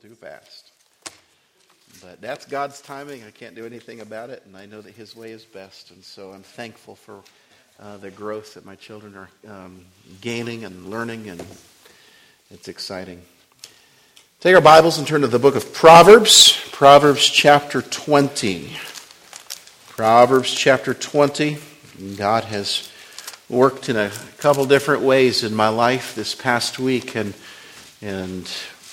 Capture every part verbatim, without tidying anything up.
too fast. But that's God's timing. I can't do anything about it, and I know that His way is best. And so I'm thankful for uh, the growth that my children are um, gaining and learning, and it's exciting. Take our Bibles and turn to the book of Proverbs, Proverbs chapter twenty. Proverbs chapter twenty. God has worked in a couple different ways in my life this past week, and and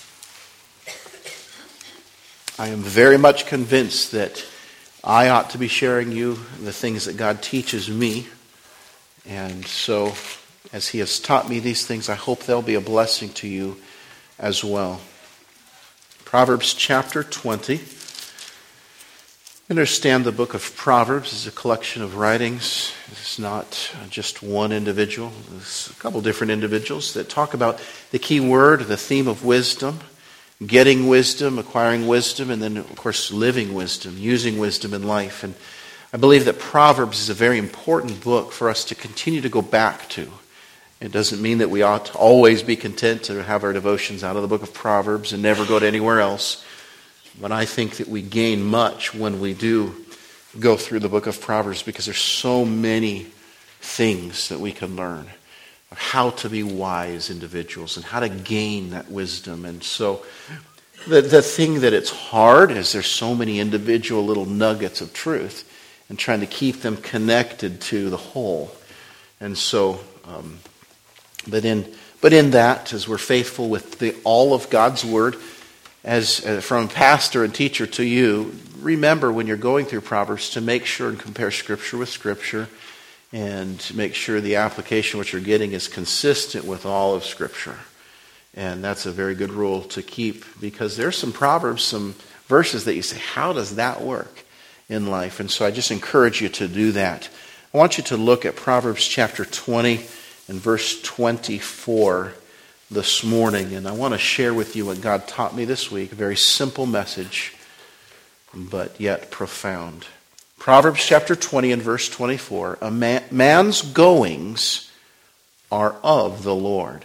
I am very much convinced that I ought to be sharing you the things that God teaches me. And so, as He has taught me these things, I hope they'll be a blessing to you as well. Proverbs chapter twenty. Understand the book of Proverbs is a collection of writings. It's not just one individual. There's a couple different individuals that talk about the key word, the theme of wisdom, getting wisdom, acquiring wisdom, and then, of course, living wisdom, using wisdom in life. And I believe that Proverbs is a very important book for us to continue to go back to. It doesn't mean that we ought to always be content to have our devotions out of the book of Proverbs and never go to anywhere else. But I think that we gain much when we do go through the book of Proverbs, because there's so many things that we can learn of how to be wise individuals and how to gain that wisdom. And so the, the thing that it's hard is there's so many individual little nuggets of truth and trying to keep them connected to the whole. And so, um, but in but in that, as we're faithful with the all of God's Word, As uh, from pastor and teacher to you, remember when you're going through Proverbs to make sure and compare Scripture with Scripture, and make sure the application what you're getting is consistent with all of Scripture. And that's a very good rule to keep, because there's some Proverbs, some verses that you say, how does that work in life? And so I just encourage you to do that. I want you to look at Proverbs chapter twenty and verse twenty-four this morning, and I want to share with you what God taught me this week. A very simple message, but yet profound. Proverbs chapter twenty and verse twenty-four. A man, man's goings are of the Lord.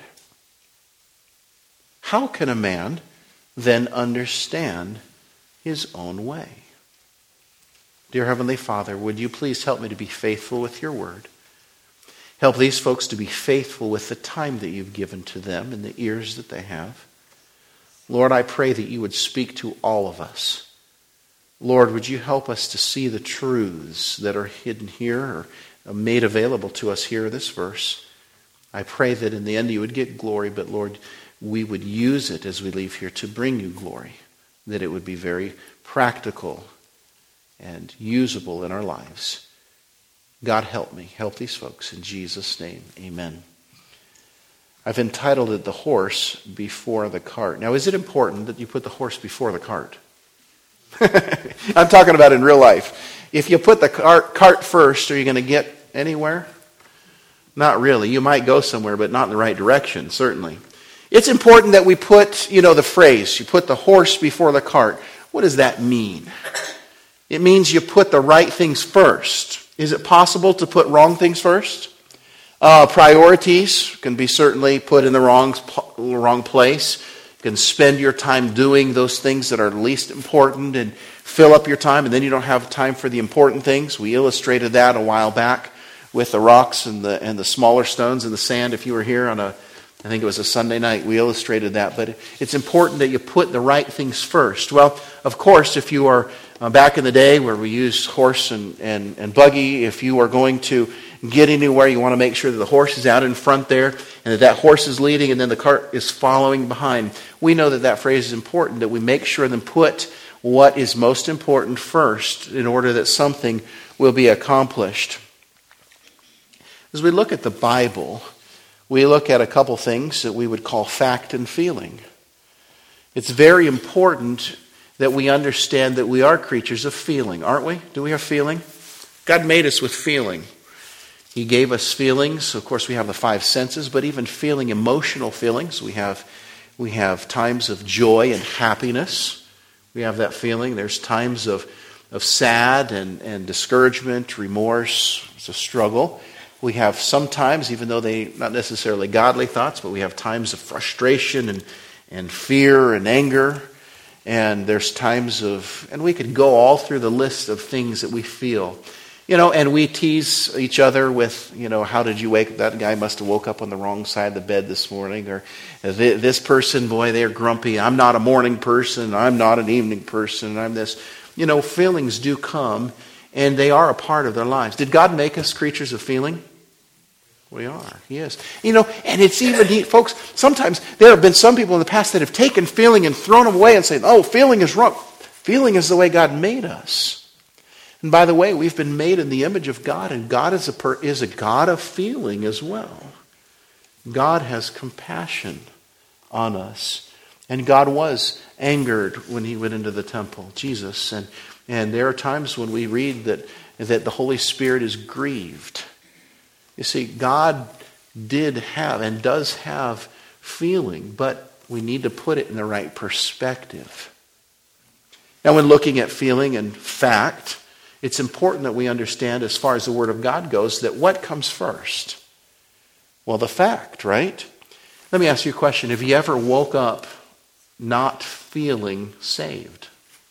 How can a man then understand his own way? Dear Heavenly Father, would you please help me to be faithful with your word? Help these folks to be faithful with the time that you've given to them and the ears that they have. Lord, I pray that you would speak to all of us. Lord, would you help us to see the truths that are hidden here or made available to us here in this verse. I pray that in the end you would get glory, but Lord, we would use it as we leave here to bring you glory, that it would be very practical and usable in our lives. God help me. Help these folks. In Jesus' name, amen. I've entitled it The Horse Before the Cart. Now, is it important that you put the horse before the cart? I'm talking about in real life. If you put the cart, cart first, are you going to get anywhere? Not really. You might go somewhere, but not in the right direction, certainly. It's important that we put, you know, the phrase, you put the horse before the cart. What does that mean? It means you put the right things first. Is it possible to put wrong things first? Uh, priorities can be certainly put in the wrong, wrong place. You can spend your time doing those things that are least important and fill up your time, and then you don't have time for the important things. We illustrated that a while back with the rocks and the and the smaller stones in the sand. If you were here on a, I think it was a Sunday night, we illustrated that. But it's important that you put the right things first. Well, of course, if you are Uh, back in the day where we used horse and, and, and buggy, if you are going to get anywhere, you want to make sure that the horse is out in front there and that that horse is leading and then the cart is following behind. We know that that phrase is important, that we make sure and put what is most important first in order that something will be accomplished. As we look at the Bible, we look at a couple things that we would call fact and feeling. It's very important that we understand that we are creatures of feeling, aren't we? Do we have feeling? God made us with feeling. He gave us feelings. Of course, we have the five senses, but even feeling, emotional feelings. We have, we have times of joy and happiness. We have that feeling. There's times of, of sad and, and discouragement, remorse. It's a struggle. We have sometimes, even though they not necessarily godly thoughts, but we have times of frustration and, and fear and anger. And there's times of, and we could go all through the list of things that we feel. You know, and we tease each other with, you know, how did you wake? That guy must have woke up on the wrong side of the bed this morning. Or this person, boy, they're grumpy. I'm not a morning person. I'm not an evening person. I'm this. You know, feelings do come, and they are a part of their lives. Did God make us creatures of feeling? We are. He is. You know, and it's even, folks, sometimes there have been some people in the past that have taken feeling and thrown them away and said, oh, feeling is wrong. Feeling is the way God made us. And by the way, we've been made in the image of God, and God is a, per, is a God of feeling as well. God has compassion on us. And God was angered when he went into the temple, Jesus. And, and there are times when we read that, that the Holy Spirit is grieved. You see, God did have and does have feeling, but we need to put it in the right perspective. Now, when looking at feeling and fact, it's important that we understand, as far as the Word of God goes, that what comes first? Well, the fact, right? Let me ask you a question. Have you ever woke up not feeling saved?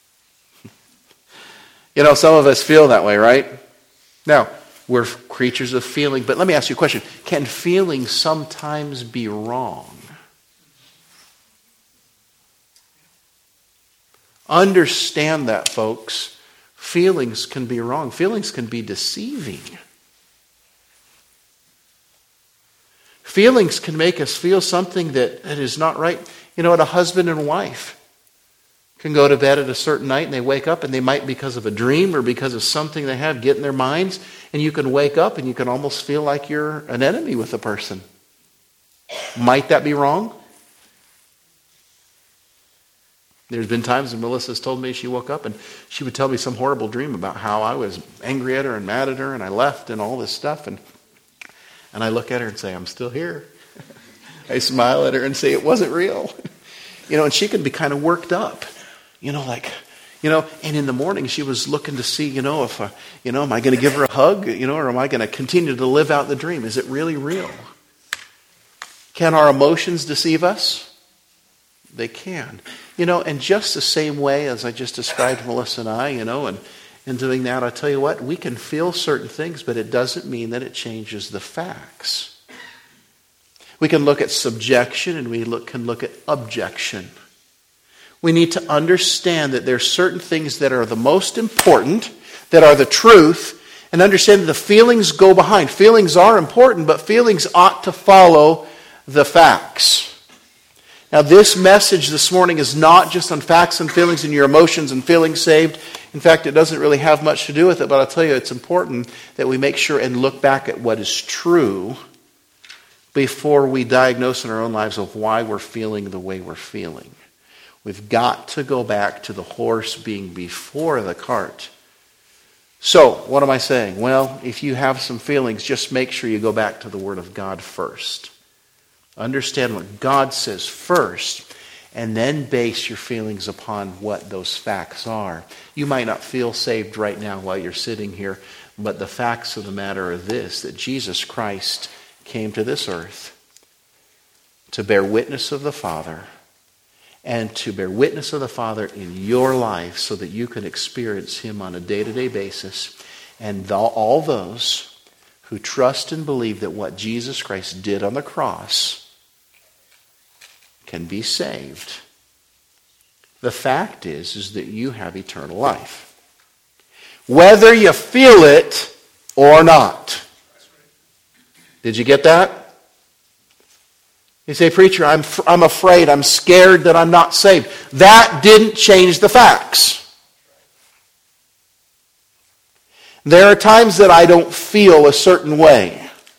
You know, some of us feel that way, right? Now, we're creatures of feeling, but let me ask you a question. Can feeling sometimes be wrong? Understand that, folks. Feelings can be wrong. Feelings can be deceiving. Feelings can make us feel something that, that is not right. You know what? A husband and wife can go to bed at a certain night and they wake up, and they might, because of a dream or because of something they have, get in their minds, and you can wake up and you can almost feel like you're an enemy with the person. Might that be wrong? There's been times when Melissa's told me she woke up and she would tell me some horrible dream about how I was angry at her and mad at her and I left and all this stuff. And and I look at her and say, I'm still here. I smile at her and say, it wasn't real. You know, and she can be kind of worked up. You know, like, you know, and in the morning she was looking to see, you know, if, uh, you know, am I going to give her a hug, you know, or am I going to continue to live out the dream? Is it really real? Can our emotions deceive us? They can. You know, and just the same way as I just described Melissa and I, you know, and, and doing that, I'll tell you what, we can feel certain things, but it doesn't mean that it changes the facts. We can look at subjection and we look, can look at objection. We need to understand that there are certain things that are the most important, that are the truth, and understand that the feelings go behind. Feelings are important, but feelings ought to follow the facts. Now, this message this morning is not just on facts and feelings and your emotions and feeling saved. In fact, it doesn't really have much to do with it, but I'll tell you, it's important that we make sure and look back at what is true before we diagnose in our own lives of why we're feeling the way we're feeling. We've got to go back to the horse being before the cart. So, what am I saying? Well, if you have some feelings, just make sure you go back to the Word of God first. Understand what God says first, and then base your feelings upon what those facts are. You might not feel saved right now while you're sitting here, but the facts of the matter are this, that Jesus Christ came to this earth to bear witness of the Father, and to bear witness of the Father in your life so that you can experience Him on a day-to-day basis. And all those who trust and believe that what Jesus Christ did on the cross can be saved. The fact is, is that you have eternal life. Whether you feel it or not. Did you get that? You say, preacher, I'm, I'm afraid, I'm scared that I'm not saved. That didn't change the facts. There are times that I don't feel a certain way.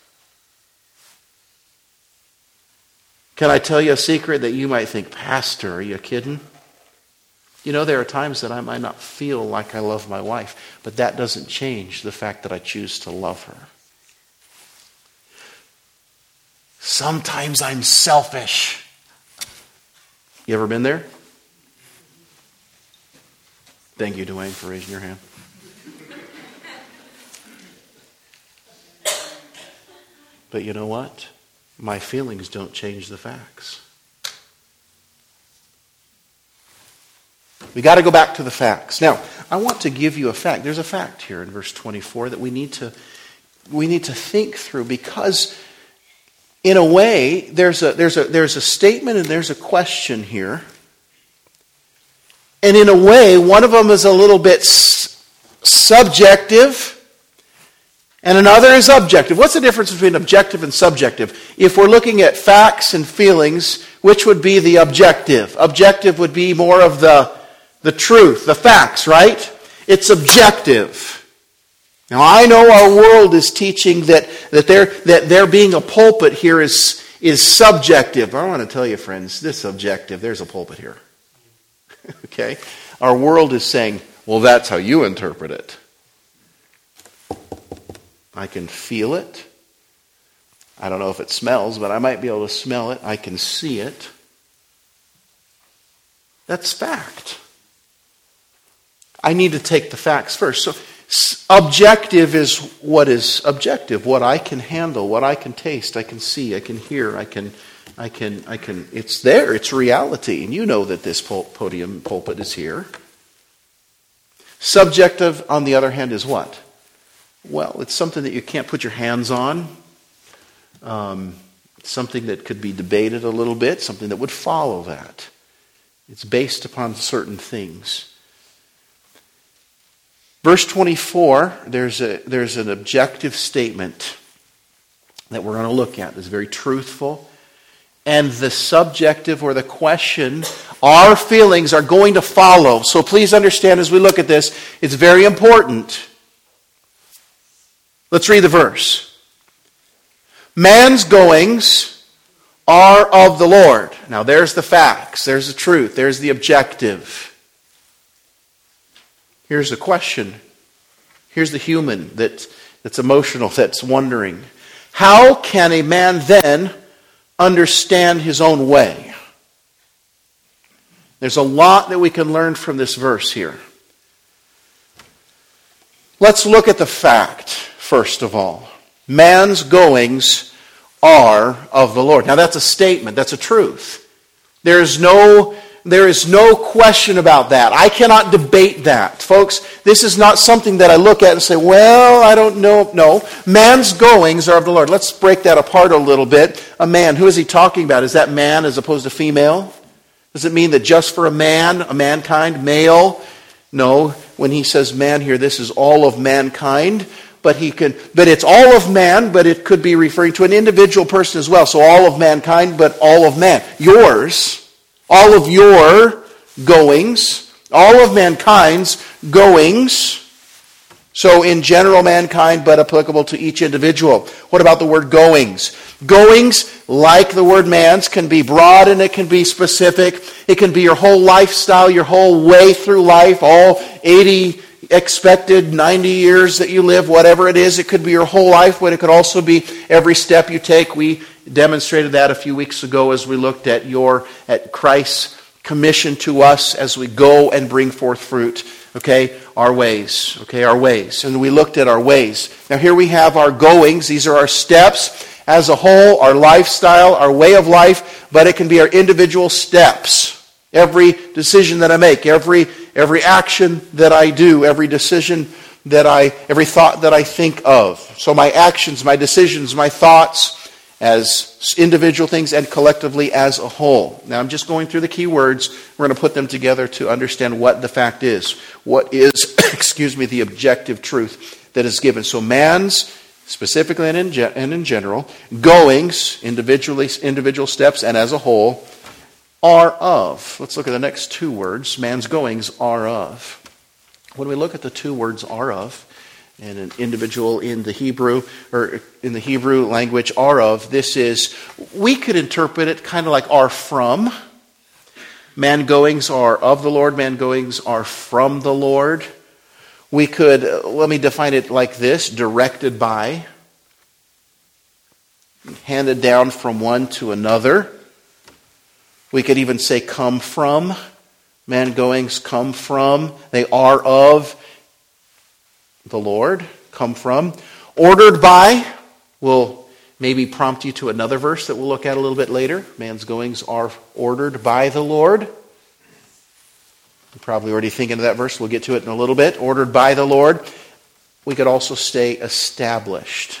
Can I tell you a secret that you might think, Pastor, are you kidding? You know, there are times that I might not feel like I love my wife, but that doesn't change the fact that I choose to love her. Sometimes I'm selfish. You ever been there? Thank you, Dwayne, for raising your hand. But you know what? My feelings don't change the facts. We got to go back to the facts. Now, I want to give you a fact. There's a fact here in verse twenty-four that we need to we need to think through, because in a way there's a there's a there's a statement and there's a question here. And in a way, one of them is a little bit s- subjective and another is objective. What's the difference between objective and subjective? If we're looking at facts and feelings, which would be the objective? Objective would be more of the, the truth, the facts, right? It's objective. Now, I know our world is teaching that, that, there, that there being a pulpit here is, is subjective. I want to tell you, friends, this is subjective. There's a pulpit here. Okay? Our world is saying, well, that's how you interpret it. I can feel it. I don't know if it smells, but I might be able to smell it. I can see it. That's fact. I need to take the facts first. So objective is what is objective, what I can handle, what I can taste, I can see, I can hear, I can, I can, I can. It's there. It's reality, and you know that this podium pulpit is here. Subjective, on the other hand, is what? Well, it's something that you can't put your hands on. Um, something that could be debated a little bit. Something that would follow that. It's based upon certain things. Verse twenty-four, there's a there's an objective statement that we're going to look at. It's very truthful. And the subjective or the question, our feelings are going to follow. So please understand as we look at this, it's very important. Let's read the verse. Man's goings are of the Lord. Now there's the facts, there's the truth, there's the objective. Here's the question. Here's the human that, that's emotional, that's wondering. How can a man then understand his own way? There's a lot that we can learn from this verse here. Let's look at the fact, first of all. Man's goings are of the Lord. Now that's a statement, that's a truth. There is no, there is no question about that. I cannot debate that. Folks, this is not something that I look at and say, well, I don't know. No, man's goings are of the Lord. Let's break that apart a little bit. A man, who is he talking about? Is that man as opposed to female? Does it mean that just for a man, a mankind, male? No, when he says man here, this is all of mankind. But he can, but it's all of man, but it could be referring to an individual person as well. So all of mankind, but all of man. Yours, all of your goings, all of mankind's goings. So in general mankind, but applicable to each individual. What about the word goings? Goings, like the word man's, can be broad and it can be specific. It can be your whole lifestyle, your whole way through life, all eighty expected ninety years that you live, whatever it is. It could be your whole life, but it could also be every step you take. We demonstrated that a few weeks ago as we looked at your at Christ's commission to us as we go and bring forth fruit. Okay, our ways. Okay, our ways. And we looked at our ways. Now here we have our goings. These are our steps as a whole, our lifestyle, our way of life, but it can be our individual steps. Every decision that I make, every every action that I do, every decision that I, every thought that I think of. So my actions, my decisions, my thoughts as individual things and collectively as a whole. Now I'm just going through the key words. We're going to put them together to understand what the fact is. What is, excuse me, the objective truth that is given. So man's, specifically and in, ge- and in general, goings, individually, individual steps and as a whole, are of. Let's look at the next two words. Man's goings are of. When we look at the two words are of, and an individual in the Hebrew, or in the Hebrew language, are of, this is, we could interpret it kind of like are from. Man goings are of the Lord, man goings are from the Lord. We could, let me define it like this, directed by, handed down from one to another. We could even say come from. Man goings come from. They are of the Lord. Come from. Ordered by will maybe prompt you to another verse that we'll look at a little bit later. Man's goings are ordered by the Lord. You're probably already thinking of that verse. We'll get to it in a little bit. Ordered by the Lord. We could also stay established.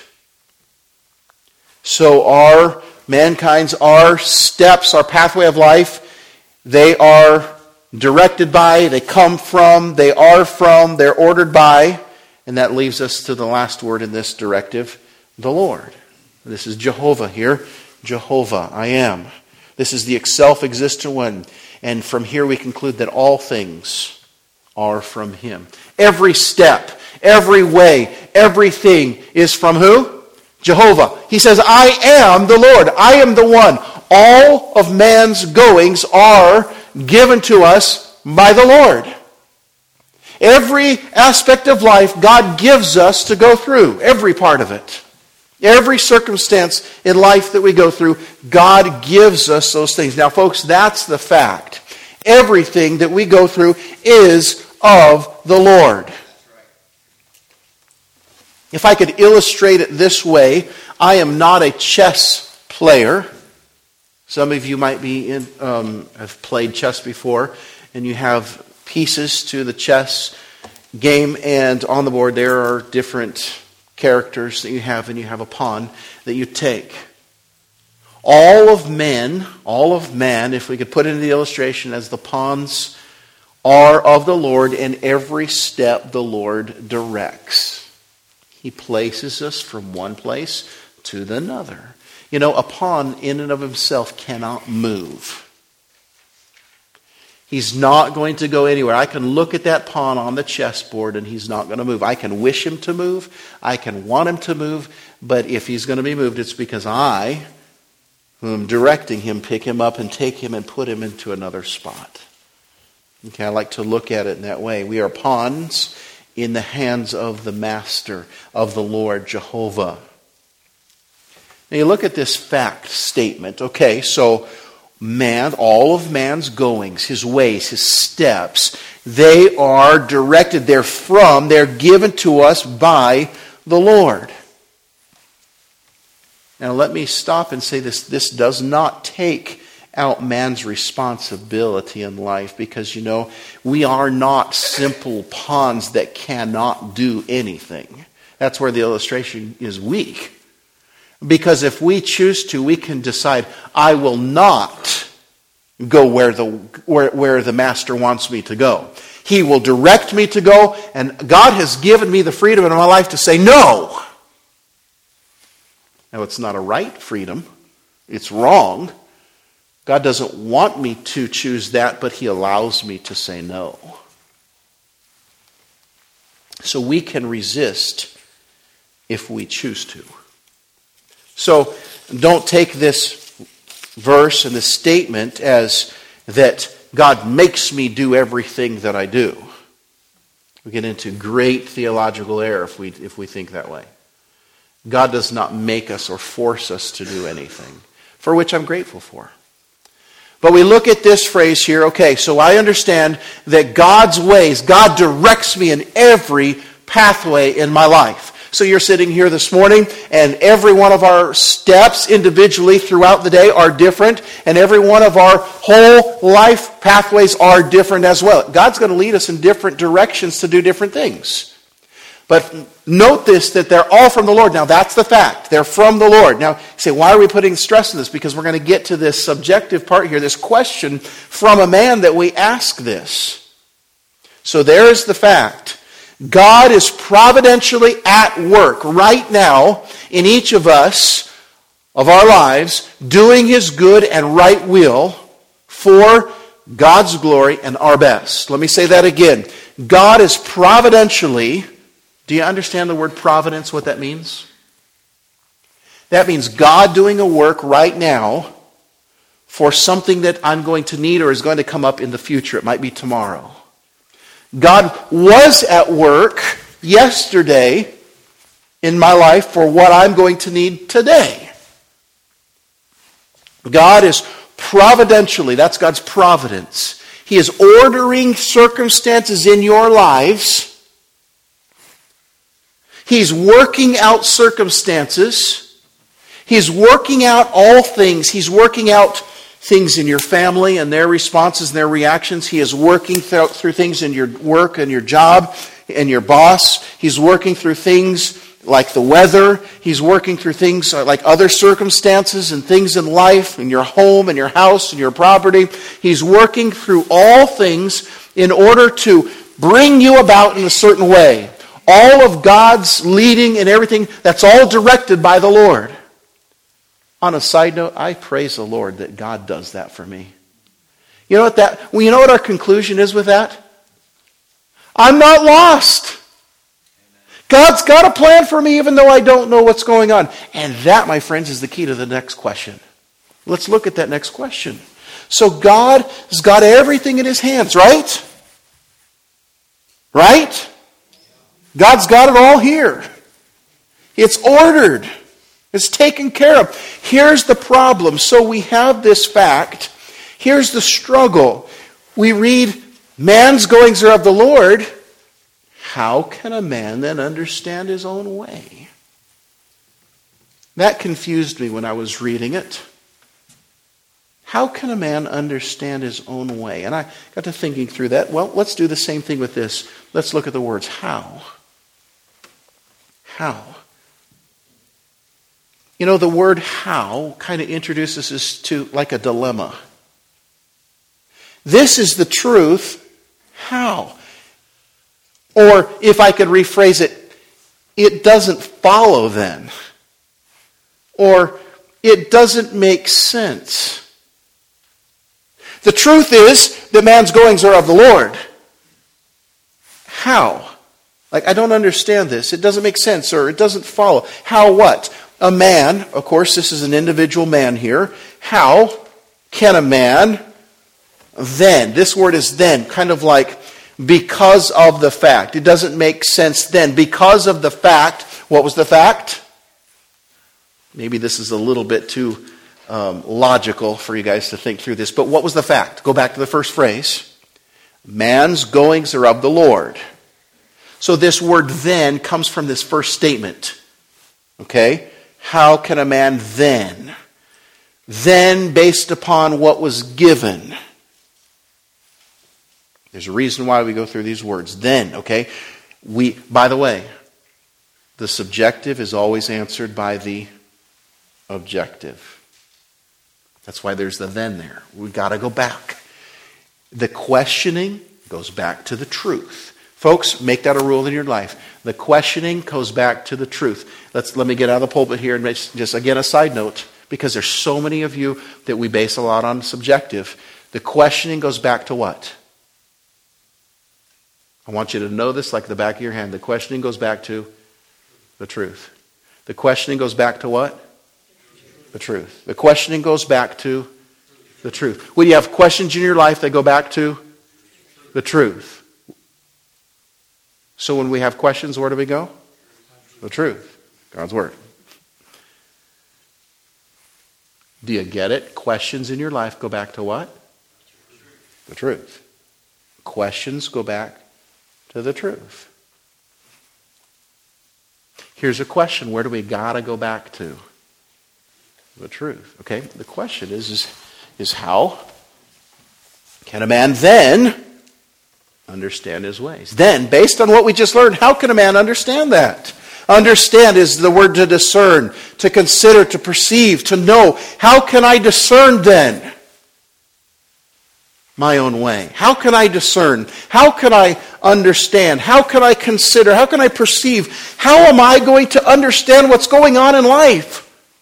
So our mankind's, our steps, our pathway of life, they are directed by, they come from, they are from, they're ordered by, and that leaves us to the last word in this directive, the Lord. This is Jehovah here. Jehovah, I am. This is the self-existent one. And from here we conclude that all things are from Him. Every step, every way, everything is from who? Jehovah. He says, I am the Lord. I am the one. All of man's goings are given to us by the Lord. Every aspect of life God gives us to go through. Every part of it. Every circumstance in life that we go through, God gives us those things. Now, folks, that's the fact. Everything that we go through is of the Lord. If I could illustrate it this way, I am not a chess player. Some of you might be in, um, have played chess before, and you have pieces to the chess game, and on the board there are different characters that you have, and you have a pawn that you take. All of men, all of man, if we could put it in the illustration as the pawns, are of the Lord, and every step the Lord directs. He places us from one place to the other. You know, a pawn in and of himself cannot move. He's not going to go anywhere. I can look at that pawn on the chessboard and he's not going to move. I can wish him to move. I can want him to move. But if he's going to be moved, it's because I, who am directing him, pick him up and take him and put him into another spot. Okay, I like to look at it in that way. We are pawns in the hands of the Master, of the Lord, Jehovah. Now you look at this fact statement. Okay, so man, all of man's goings, his ways, his steps, they are directed, they're from, they're given to us by the Lord. Now let me stop and say this. This does not take out man's responsibility in life, because, you know, we are not simple pawns that cannot do anything. That's where the illustration is weak. Because if we choose to, we can decide, I will not go where the where, where the Master wants me to go. He will direct me to go, and God has given me the freedom in my life to say no. Now, it's not a right freedom. It's wrong. God doesn't want me to choose that, but He allows me to say no. So we can resist if we choose to. So don't take this verse and this statement as that God makes me do everything that I do. We get into great theological error if we if we think that way. God does not make us or force us to do anything, for which I'm grateful for. But we look at this phrase here, okay, so I understand that God's ways, God directs me in every pathway in my life. So you're sitting here this morning, and every one of our steps individually throughout the day are different, and every one of our whole life pathways are different as well. God's going to lead us in different directions to do different things. But note this, that they're all from the Lord. Now, that's the fact. They're from the Lord. Now, you say, why are we putting stress on this? Because we're going to get to this subjective part here, this question from a man that we ask this. So there's the fact. God is providentially at work right now in each of us, of our lives, doing His good and right will for God's glory and our best. Let me say that again. God is providentially... Do you understand the word providence, what that means? That means God doing a work right now for something that I'm going to need or is going to come up in the future. It might be tomorrow. God was at work yesterday in my life for what I'm going to need today. God is providentially, that's God's providence. He is ordering circumstances in your lives. He's working out circumstances. He's working out all things. He's working out things in your family and their responses and their reactions. He is working through, through things in your work and your job and your boss. He's working through things like the weather. He's working through things like other circumstances and things in life, in your home and your house and your property. He's working through all things in order to bring you about in a certain way. All of God's leading and everything, that's all directed by the Lord. On a side note, I praise the Lord that God does that for me. You know what that, well, you know what our conclusion is with that? I'm not lost. God's got a plan for me even though I don't know what's going on. And that, my friends, is the key to the next question. Let's look at that next question. So God has got everything in His hands, right? Right? God's got it all here. It's ordered. It's taken care of. Here's the problem. So we have this fact. Here's the struggle. We read, man's goings are of the Lord. How can a man then understand his own way? That confused me when I was reading it. How can a man understand his own way? And I got to thinking through that. Well, let's do the same thing with this. Let's look at the words how. How? You know, the word how kind of introduces us to like a dilemma. This is the truth. How? Or if I could rephrase it, it doesn't follow then. Or it doesn't make sense. The truth is that man's goings are of the Lord. How? Like, I don't understand this. It doesn't make sense, or it doesn't follow. How what? A man, of course, this is an individual man here. How can a man then, this word is then, kind of like because of the fact. It doesn't make sense then. Because of the fact, what was the fact? Maybe this is a little bit too um, logical for you guys to think through this, but what was the fact? Go back to the first phrase. Man's goings are of the Lord. So this word then comes from this first statement. Okay? How can a man then? Then based upon what was given. There's a reason why we go through these words. Then, okay? We, by the way, the subjective is always answered by the objective. That's why there's the then there. We've got to go back. The questioning goes back to the truth. Folks, make that a rule in your life. The questioning goes back to the truth. Let's let me get out of the pulpit here and make, just again a side note, because there's so many of you that we base a lot on subjective. The questioning goes back to what? I want you to know this like the back of your hand. The questioning goes back to the truth. The questioning goes back to what? The truth. The questioning goes back to the truth. When you have questions in your life, they go back to the truth. So when we have questions, where do we go? The truth. God's Word. Do you get it? Questions in your life go back to what? The truth. Questions go back to the truth. Here's a question. Where do we gotta go back to? The truth. Okay? The question is, is, is how can a man then understand his ways? Then, based on what we just learned, how can a man understand that? Understand is the word to discern, to consider, to perceive, to know. How can I discern then my own way? How can I discern? How can I understand? How can I consider? How can I perceive? How am I going to understand what's going on in life?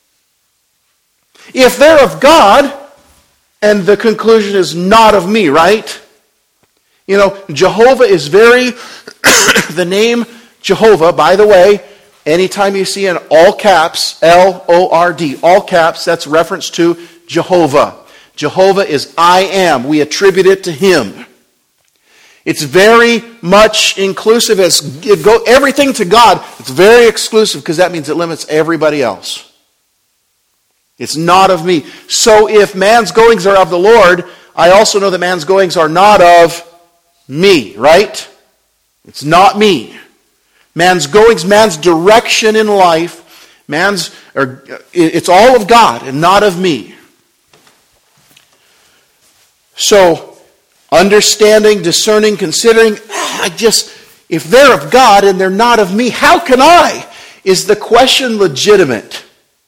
If they're of God, and the conclusion is not of me, right? You know, Jehovah is very, the name Jehovah, by the way, anytime you see in all caps, L O R D, all caps, that's reference to Jehovah. Jehovah is I am. We attribute it to Him. It's very much inclusive. As go everything to God, it's very exclusive because that means it limits everybody else. It's not of me. So if man's goings are of the Lord, I also know that man's goings are not of me, right? It's not me. Man's goings, man's direction in life, man's, or it's all of God and not of me. So, understanding, discerning, considering, I just, if they're of God and they're not of me, how can I? Is the question legitimate?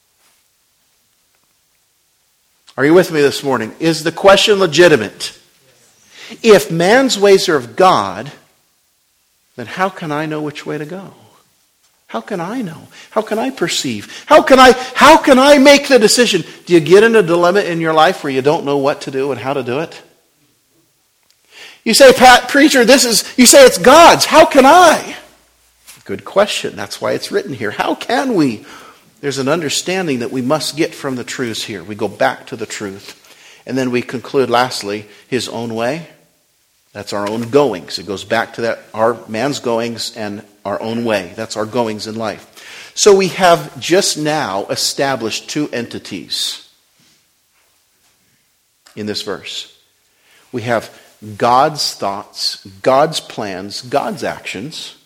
Are you with me this morning? Is the question legitimate? If man's ways are of God, then how can I know which way to go? How can I know? How can I perceive? How can I, how can I make the decision? Do you get in a dilemma in your life where you don't know what to do and how to do it? You say, Pat, preacher, this is, you say it's God's. How can I? Good question. That's why it's written here. How can we? There's an understanding that we must get from the truths here. We go back to the truth. And then we conclude, lastly, his own way. That's our own goings. It goes back to that, our man's goings and our own way. That's our goings in life. So we have just now established two entities in this verse. We have God's thoughts, God's plans, God's actions.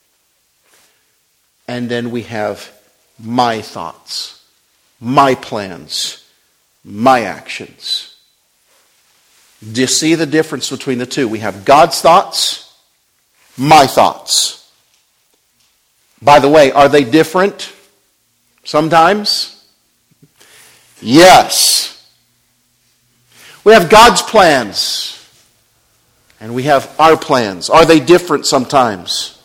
And then we have my thoughts, my plans, my actions. Do you see the difference between the two? We have God's thoughts, my thoughts. By the way, are they different sometimes? Yes. We have God's plans, and we have our plans. Are they different sometimes?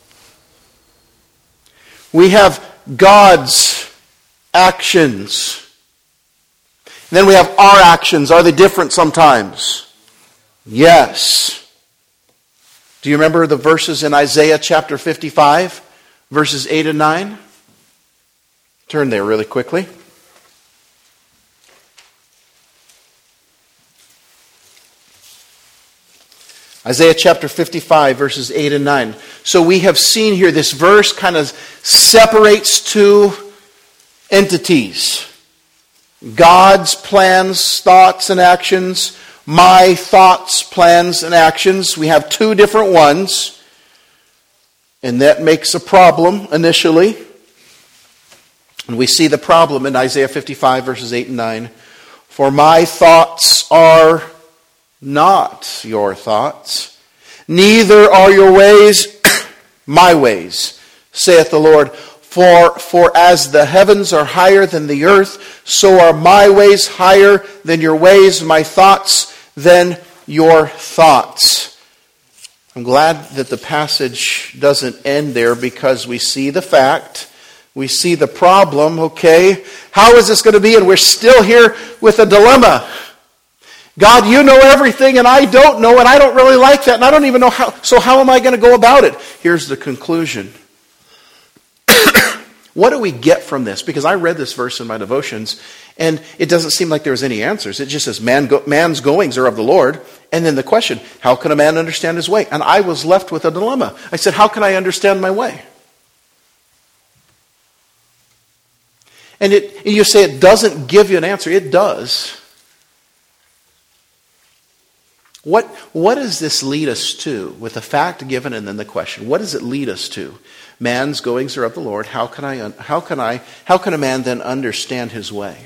We have God's actions. And then we have our actions. Are they different sometimes? Yes. Do you remember the verses in Isaiah chapter fifty-five, verses eight and nine? Turn there really quickly. Isaiah chapter fifty-five, verses eight and nine. So we have seen here, this verse kind of separates two entities. God's plans, thoughts, and actions. My thoughts, plans, and actions. We have two different ones. And that makes a problem initially. And we see the problem in Isaiah fifty-five, verses eight and nine. For my thoughts are not your thoughts, neither are your ways my ways, saith the Lord. For, for as the heavens are higher than the earth, so are my ways higher than your ways, my thoughts than your thoughts. I'm glad that the passage doesn't end there, because we see the fact, we see the problem, okay? How is this going to be? And we're still here with a dilemma. God, you know everything and I don't know, and I don't really like that, and I don't even know how, so how am I going to go about it? Here's the conclusion. What do we get from this? Because I read this verse in my devotions, and it doesn't seem like there's any answers. It just says, Man go, man's goings are of the Lord. And then the question, how can a man understand his way? And I was left with a dilemma. I said, how can I understand my way? And it, you say it doesn't give you an answer. It does. What, what does this lead us to? With the fact given and then the question, what does it lead us to? Man's goings are of the Lord. How can I, how can I, how can a man then understand his way?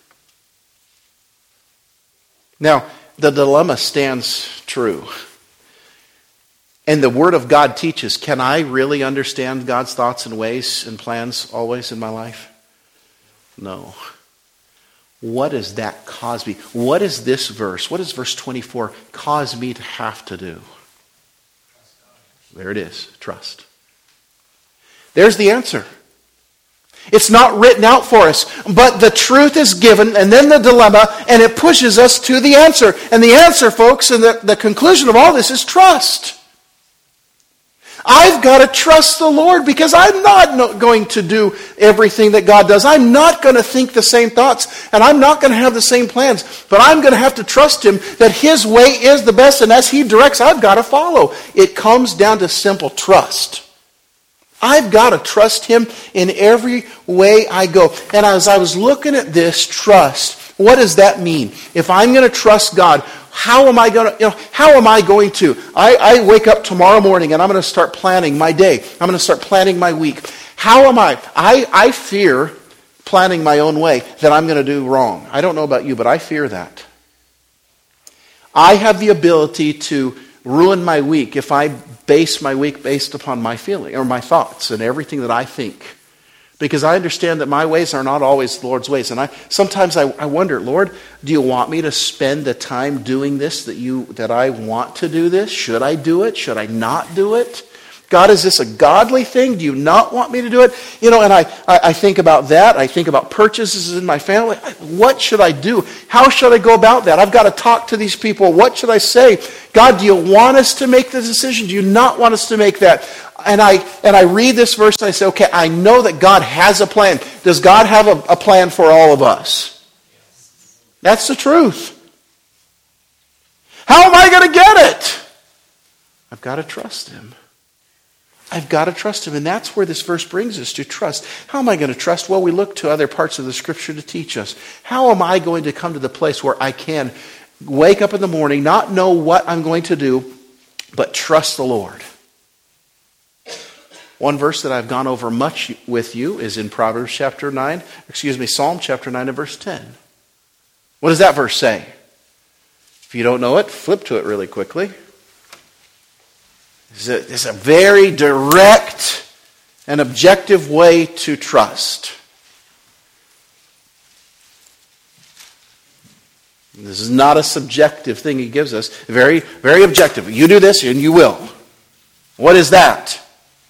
Now, the dilemma stands true. And the Word of God teaches, can I really understand God's thoughts and ways and plans always in my life? No. What does that cause me? What does this verse, what does verse twenty-four cause me to have to do? There it is, trust. There's the answer. It's not written out for us, but the truth is given, and then the dilemma, and it pushes us to the answer. And the answer, folks, and the, the conclusion of all this is trust. I've got to trust the Lord, because I'm not no, going to do everything that God does. I'm not going to think the same thoughts, and I'm not going to have the same plans, but I'm going to have to trust Him that His way is the best, and as He directs, I've got to follow. It comes down to simple trust. I've got to trust Him in every way I go. And as I was looking at this trust, what does that mean? If I'm going to trust God, how am I going to, you know, how am I going to? I, I wake up tomorrow morning and I'm going to start planning my day. I'm going to start planning my week. How am I? I, I fear planning my own way that I'm going to do wrong. I don't know about you, but I fear that. I have the ability to ruin my week if I base my week based upon my feeling or my thoughts and everything that I think. Because I understand that my ways are not always the Lord's ways. And I sometimes I, I wonder, Lord, do you want me to spend the time doing this that you that I want to do this? Should I do it? Should I not do it? God, is this a godly thing? Do you not want me to do it? You know, and I, I, I think about that. I think about purchases in my family. What should I do? How should I go about that? I've got to talk to these people. What should I say? God, do you want us to make the decision? Do you not want us to make that? And I and I read this verse and I say, okay, I know that God has a plan. Does God have a, a plan for all of us? That's the truth. How am I going to get it? I've got to trust Him. I've got to trust Him. And that's where this verse brings us, to trust. How am I going to trust? Well, we look to other parts of the Scripture to teach us. How am I going to come to the place where I can wake up in the morning, not know what I'm going to do, but trust the Lord? One verse that I've gone over much with you is in Proverbs chapter nine, excuse me, Psalm chapter nine and verse ten. What does that verse say? If you don't know it, flip to it really quickly. It's a, it's a very direct and objective way to trust. This is not a subjective thing He gives us. Very, very objective. You do this and you will. What is that?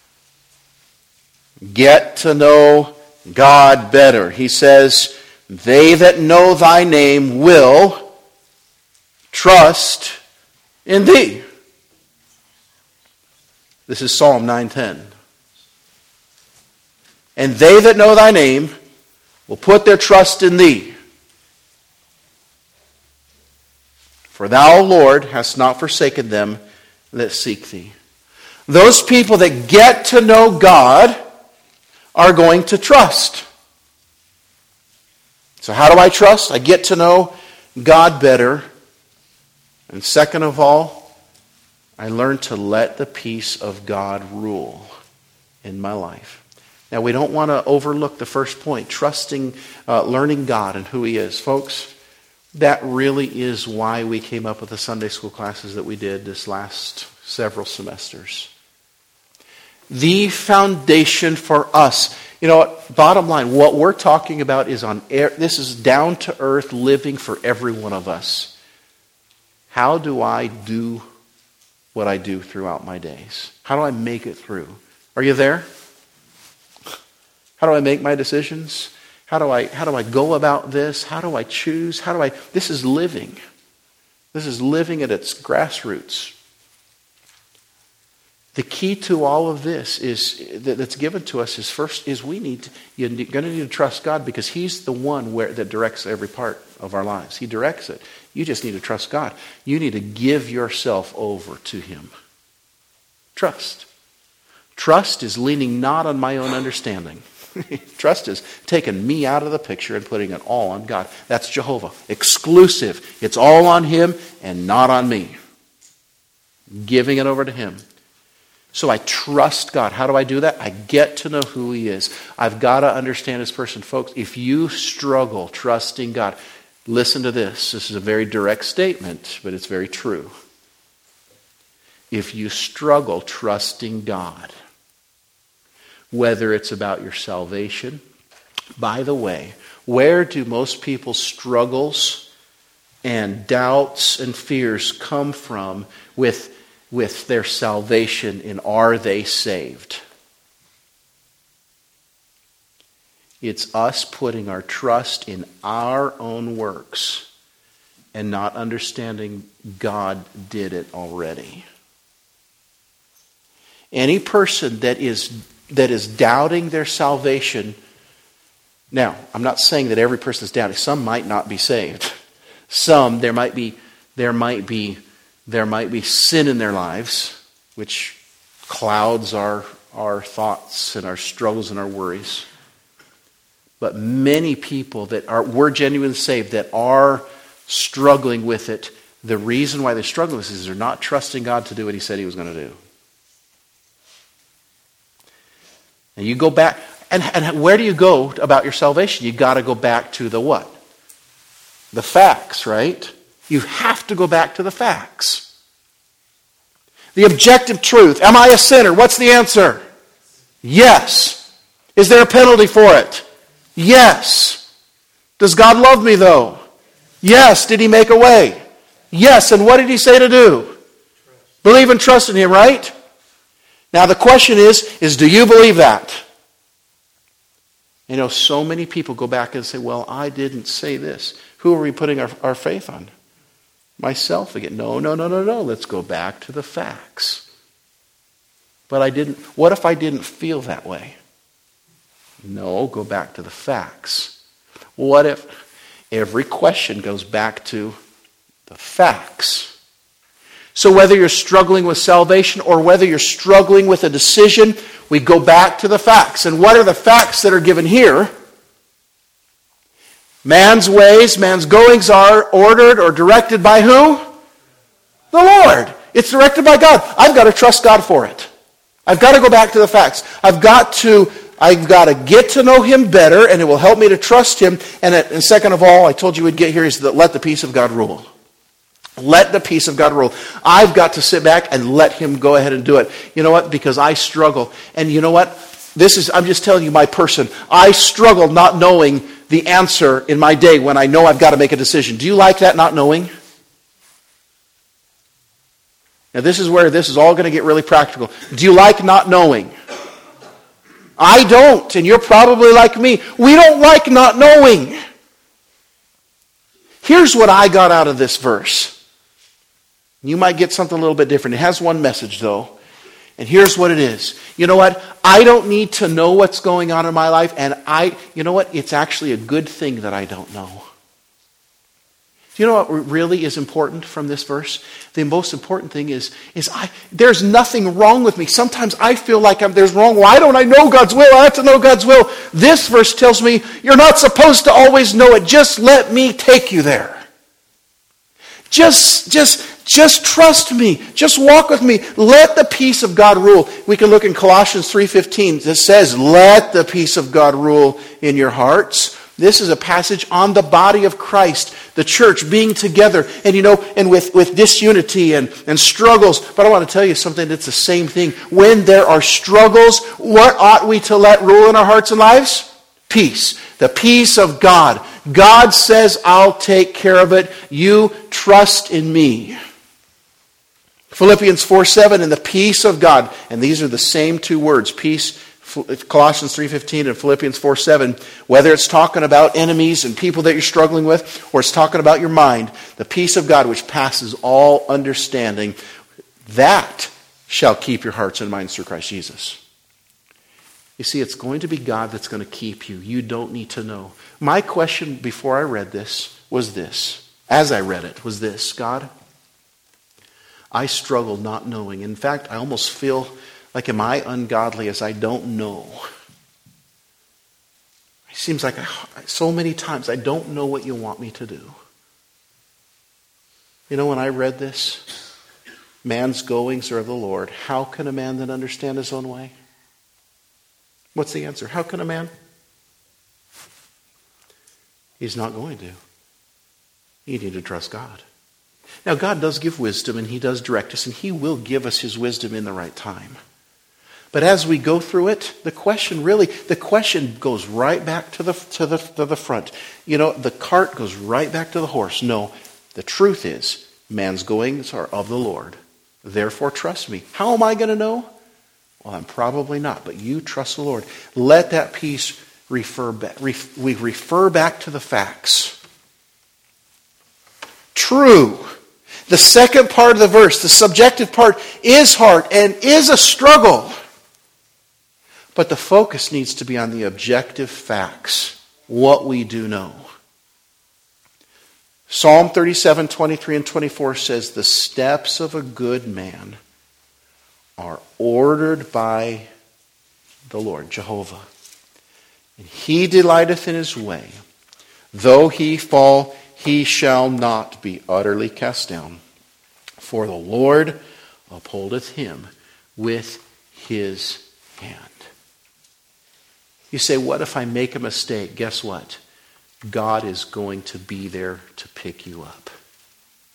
Get to know God better. He says, they that know thy name will trust in thee. This is Psalm nine ten. And they that know thy name will put their trust in thee. For thou, Lord, hast not forsaken them that seek thee. Those people that get to know God are going to trust. So how do I trust? I get to know God better. And second of all, I learn to let the peace of God rule in my life. Now, we don't want to overlook the first point, trusting, uh, learning God and who He is. Folks, that really is why we came up with the Sunday school classes that we did this last several semesters. The foundation for us. You know what? Bottom line, what we're talking about is on air. This is down to earth living for every one of us. How do I do what I do throughout my days? How do I make it through? Are you there? How do I make my decisions? How do I how do I go about this? How do I choose? How do I This is living. This is living at its grassroots. The key to all of this is that's given to us is first is we need to, you're going to need to trust God because He's the one where that directs every part of our lives. He directs it. You just need to trust God. You need to give yourself over to Him. Trust. Trust is leaning not on my own understanding. Trust is taking me out of the picture and putting it all on God. That's Jehovah. Exclusive. It's all on Him and not on me. Giving it over to Him. So I trust God. How do I do that? I get to know who He is. I've got to understand His person. Folks, if you struggle trusting God, listen to this. This is a very direct statement, but it's very true. If you struggle trusting God, whether it's about your salvation, by the way, where do most people's struggles and doubts and fears come from with with their salvation in are they saved? It's us putting our trust in our own works and not understanding God did it already. Any person that is that is doubting their salvation, now, I'm not saying that every person is doubting. Some might not be saved. Some, there might be, there might be There might be sin in their lives, which clouds our, our thoughts and our struggles and our worries. But many people that are were genuinely saved that are struggling with it, the reason why they're struggling with it is they're not trusting God to do what He said He was going to do. And you go back, and, and where do you go about your salvation? You got to go back to the what? The facts, right? You have to go back to the facts. The objective truth. Am I a sinner? What's the answer? Yes. Is there a penalty for it? Yes. Does God love me though? Yes. Did he make a way? Yes. And what did he say to do? Believe and trust in him, right? Now the question is, is do you believe that? You know, so many people go back and say, well, I didn't say this. Who are we putting our, our faith on? Myself again. No, no, no, no, no. Let's go back to the facts. But I didn't. What if I didn't feel that way? No, go back to the facts. What if every question goes back to the facts? So whether you're struggling with salvation or whether you're struggling with a decision, we go back to the facts. And what are the facts that are given here? Man's ways, man's goings are ordered or directed by who? The Lord. It's directed by God. I've got to trust God for it. I've got to go back to the facts. I've got to, I've got to get to know him better, and it will help me to trust him. And, and second of all, I told you we'd get here, is that let the peace of God rule. Let the peace of God rule. I've got to sit back and let him go ahead and do it. You know what? Because I struggle. And you know what? This is, I'm just telling you my person. I struggle not knowing the answer in my day when I know I've got to make a decision. Do you like that, not knowing? Now this is where this is all going to get really practical. Do you like not knowing? I don't, and you're probably like me. We don't like not knowing. Here's what I got out of this verse. You might get something a little bit different. It has one message though. And here's what it is. You know what? I don't need to know what's going on in my life. And I, you know what? It's actually a good thing that I don't know. Do you know what really is important from this verse? The most important thing is, is I, there's nothing wrong with me. Sometimes I feel like I'm, there's wrong. Why don't I know God's will? I have to know God's will. This verse tells me you're not supposed to always know it. Just let me take you there. Just, just, just trust me. Just walk with me. Let the peace of God rule. We can look in Colossians three fifteen. It says, let the peace of God rule in your hearts. This is a passage on the body of Christ, the church being together, and you know, and with, with disunity and, and struggles. But I want to tell you something that's the same thing. When there are struggles, what ought we to let rule in our hearts and lives? Peace. The peace of God. God says, I'll take care of it. You trust in me. Philippians four seven, and the peace of God. And these are the same two words, peace, Colossians three fifteen and Philippians four seven. Whether it's talking about enemies and people that you're struggling with, or it's talking about your mind, the peace of God which passes all understanding, that shall keep your hearts and minds through Christ Jesus. You see, it's going to be God that's going to keep you. You don't need to know. My question before I read this was this. As I read it, was this. God, I struggle not knowing. In fact, I almost feel like, am I ungodly as I don't know? It seems like I, so many times I don't know what you want me to do. You know, when I read this, man's goings are of the Lord. How can a man then understand his own way? What's the answer? How can a man? He's not going to. You need to trust God. Now, God does give wisdom, and he does direct us, and he will give us his wisdom in the right time. But as we go through it, the question really, the question goes right back to the, to the, to the front. You know, the cart goes right back to the horse. No, the truth is, man's goings are of the Lord. Therefore, trust me. How am I going to know? Well, I'm probably not, but you trust the Lord. Let that peace refer back. Ref, we refer back to the facts. True. The second part of the verse, the subjective part, is hard and is a struggle. But the focus needs to be on the objective facts, what we do know. Psalm thirty-seven, twenty-three and twenty-four says, the steps of a good man are ordered by the Lord, Jehovah. And he delighteth in his way. Though he fall, he shall not be utterly cast down. For the Lord upholdeth him with his hand. You say, what if I make a mistake? Guess what? God is going to be there to pick you up.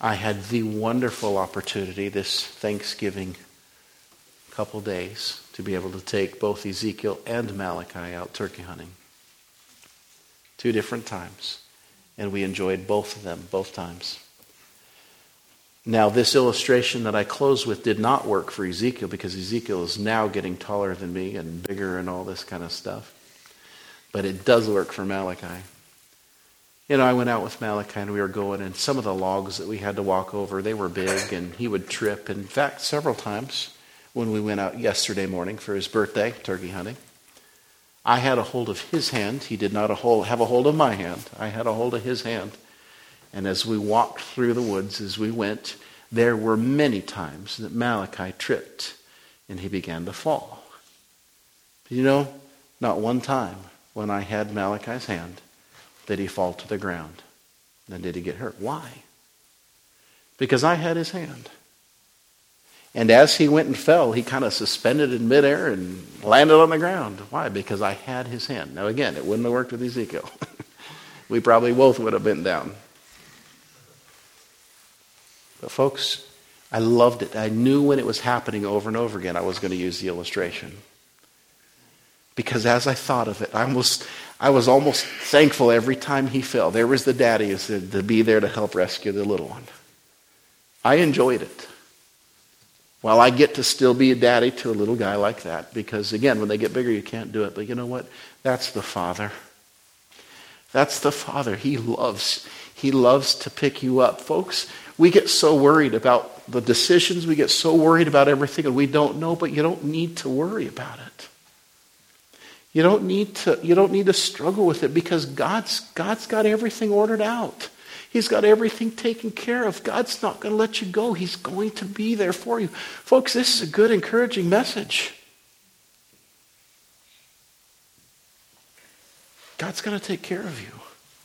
I had the wonderful opportunity this Thanksgiving couple days to be able to take both Ezekiel and Malachi out turkey hunting. Two different times. And we enjoyed both of them, both times. Now, this illustration that I close with did not work for Ezekiel because Ezekiel is now getting taller than me and bigger and all this kind of stuff. But it does work for Malachi. You know, I went out with Malachi and we were going, and some of the logs that we had to walk over, they were big and he would trip. In fact, several times when we went out yesterday morning for his birthday, turkey hunting, I had a hold of his hand. He did not a hold, have a hold of my hand. I had a hold of his hand. And as we walked through the woods, as we went, there were many times that Malachi tripped and he began to fall. But you know, not one time when I had Malachi's hand did he fall to the ground. Then did he get hurt. Why? Because I had his hand. And as he went and fell, he kind of suspended in midair and landed on the ground. Why? Because I had his hand. Now again, it wouldn't have worked with Ezekiel. We probably both would have been down. But folks, I loved it. I knew when it was happening over and over again, I was going to use the illustration. Because as I thought of it, I almost, I was almost thankful every time he fell. There was the daddy who said to be there to help rescue the little one. I enjoyed it. Well, I get to still be a daddy to a little guy like that. Because again, when they get bigger, you can't do it. But you know what? That's the Father. That's the Father. He loves. He loves to pick you up. Folks, we get so worried about the decisions. We get so worried about everything and we don't know, but you don't need to worry about it. You don't need to, you don't need to struggle with it because God's, God's got everything ordered out. He's got everything taken care of. God's not going to let you go. He's going to be there for you. Folks, this is a good, encouraging message. God's going to take care of you.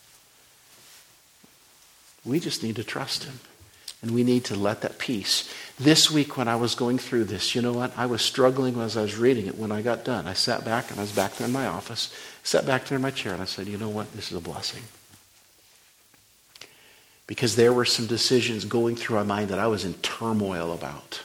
We just need to trust him. And we need to let that peace. This week when I was going through this, you know what? I was struggling as I was reading it when I got done. I sat back and I was back there in my office. Sat back there in my chair and I said, you know what? This is a blessing. Because there were some decisions going through my mind that I was in turmoil about.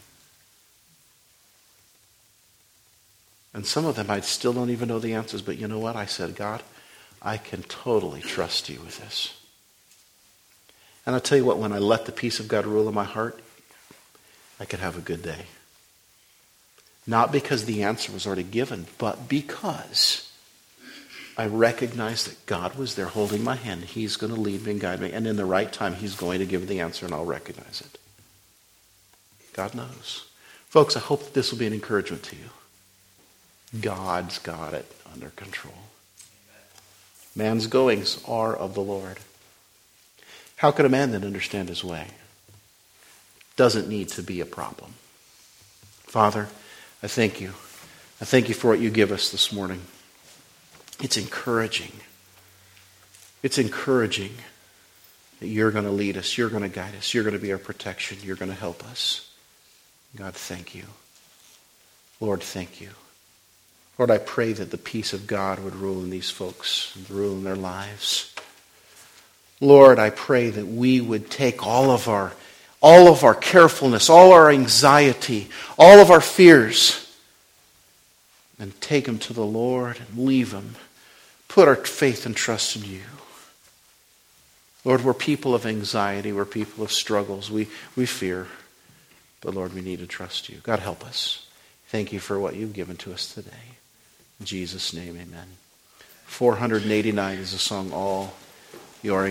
And some of them I still don't even know the answers. But you know what? I said, God, I can totally trust you with this. And I'll tell you what, when I let the peace of God rule in my heart, I could have a good day. Not because the answer was already given, but because I recognized that God was there holding my hand. He's going to lead me and guide me. And in the right time, he's going to give the answer and I'll recognize it. God knows. Folks, I hope that this will be an encouragement to you. God's got it under control. Man's goings are of the Lord. How could a man then understand his way? Doesn't need to be a problem. Father, I thank you. I thank you for what you give us this morning. It's encouraging. It's encouraging that you're going to lead us. You're going to guide us. You're going to be our protection. You're going to help us. God, thank you. Lord, thank you. Lord, I pray that the peace of God would rule in these folks, and rule in their lives. Lord, I pray that we would take all of our, all of our carefulness, all our anxiety, all of our fears, and take them to the Lord and leave them. Put our faith and trust in you. Lord, we're people of anxiety. We're people of struggles. We, we fear. But Lord, we need to trust you. God, help us. Thank you for what you've given to us today. In Jesus' name, amen. four hundred eighty-nine is a song, All Your